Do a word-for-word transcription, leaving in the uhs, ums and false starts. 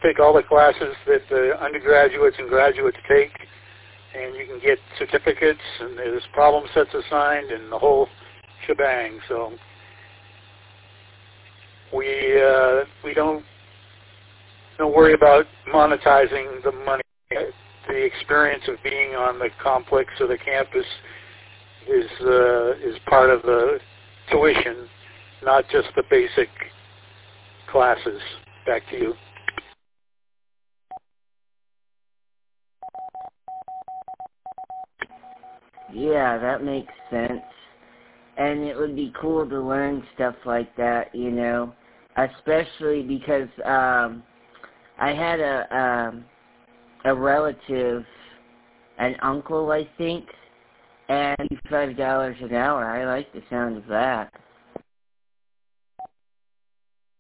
take all the classes that the undergraduates and graduates take, and you can get certificates, and there's problem sets assigned, and the whole shebang. So we uh, we don't don't worry about monetizing the money. The experience of being on the complex or the campus is uh, is part of the tuition, not just the basic classes. Back to you. Yeah, that makes sense. And it would be cool to learn stuff like that, you know, especially because um, I had a um, a relative, an uncle, I think, and five dollars an hour. I like the sound of that.